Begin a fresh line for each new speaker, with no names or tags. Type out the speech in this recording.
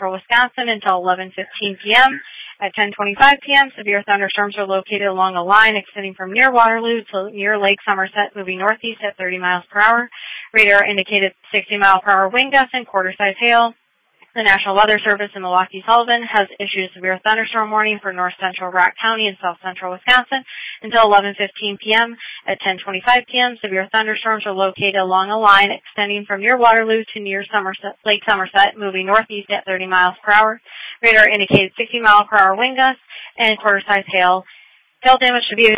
central Wisconsin until 11:15 p.m. At 10:25 p.m., severe thunderstorms are located along a line extending from near Waterloo to near Lake Somerset, moving northeast at 30 miles per hour. Radar indicated 60-mile-per-hour wind gusts and quarter-size hail. The National Weather Service in Milwaukee-Sullivan has issued a severe thunderstorm warning for north-central Rock County and south-central Wisconsin until 11:15 p.m. At 10:25 p.m., severe thunderstorms are located along a line extending from near Waterloo to near Lake Somerset, moving northeast at 30 miles per hour. Radar indicated 60-mile-per-hour wind gusts and quarter-size hail. Hail damage should be